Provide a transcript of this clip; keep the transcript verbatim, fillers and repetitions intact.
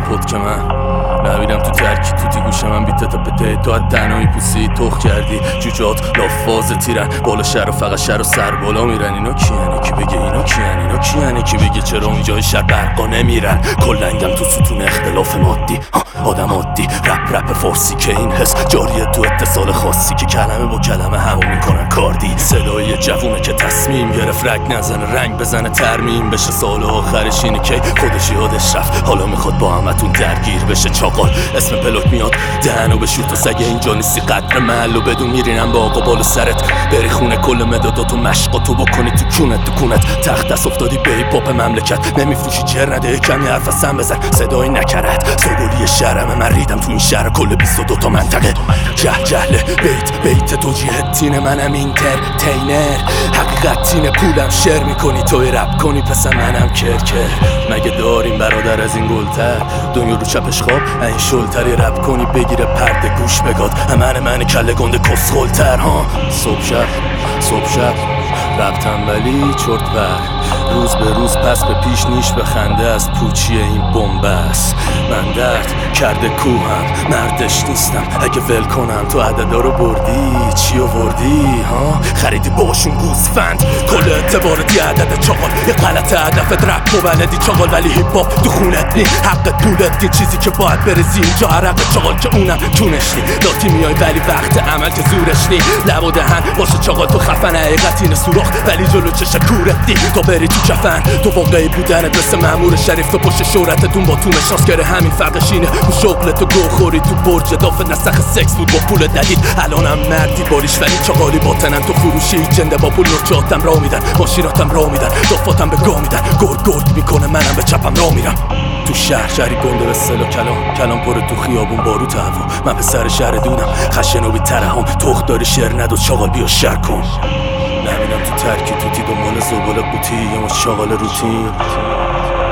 پد که من نمیرم تو ترکی توتی گوش من بیته تا پته تو از دنایی پوسی تخ کردی جوجات لافاز تیرن بالا شهر و فقط شهر و سر بالا میرن. اینا کیانه کی بگه اینا کیانه اینا کیانه کی بگه چرا اونجای شهر برقا نمیرن. کلنگم تو ستون اختلاف مادی آدم عادی رپ رپ فارسی که این حس جاریه تو اتصال خاصی که کلمه با کلمه هوا میکنن کاردی. صدای جوونه که تصمیم گرفت رگ نزنه رنگ بزنه ترمیم بشه سال آخرش اینه که خودش یادش رفت حالا میخواد با همتون درگیر بشه چاقال. اسم پلاک میاد دهنو بشور تو سگه اینجا نیستی قدر محل و بدون میرینم با آقا بالا سرت بری خونه کل مداداتو مشقاتو بکنی تو کونت تو کونت تخت دست افتادی به پاپ مملکت نمیفروشی جر نده کمی حرف از سم بزن صدای نکرد سوگلی شرمه من ریدم تو این شهر کل بیست و دو تا منطقه جه جهله بیت بیت تو جهت تین منم اینترتینر حقیقت تین پولم شر میکنی توی رپ کنی پس منم کرکر مگه داریم برادر از این گلتر دنیا رو چپش خواب این شلتری رپ کنی بگیره پرده گوش بگاد همه من کله گنده کسخلتر ها. صبح شب صبح شب رپ تنبلی چرت بر روز به روز پس به پیش نیش به خنده از پوچی این بنبست من درد کرده کوهم مردش نیستم اگه ول کنم تو عددا رو بردی چی آوردی ها خریدی باشون گوسفند کل اعتبارتی عدد چاقال یه غلط هدفت رپ و بلدی چاقال ولی هیپ هاپ تو خونت نی حقت پولت این چیزی که باید برسی اینجا عرق چاقال که اونم کونش نی لاتی میای ولی وقت عمل که زورش نی لب و دهن باشه چاقال تو خفن حقیقت اینه سوراخ ولی جلو چش کورت نی تو بری تو کفن تو واقعی بودنت مثل مأمور شریف تو پشت شهرتتون با تو مشناس گره همین فرقش اینه تو شغلت تو گو خوری تو برج دافه نسخ سکس بود با پول ددید الانم مردی باریش ولی چاقالی باطنن تو فروشی جنده با پول نرچاتم را میدن ماشیناتم را میدن دافاتم به گا میدن گرد گرد میکنه منم به چپم را میرم تو شهر شهری گنده به سلا کلام کلام پر تو خیابون باروت هوا من به سر شهر دونم خشن و بی ترحم تخت داری شعر ندو چاقال بیا شهر کن نمیدم تو ترکی توتی دنبال زباله قوطی یه مش چاقال روتین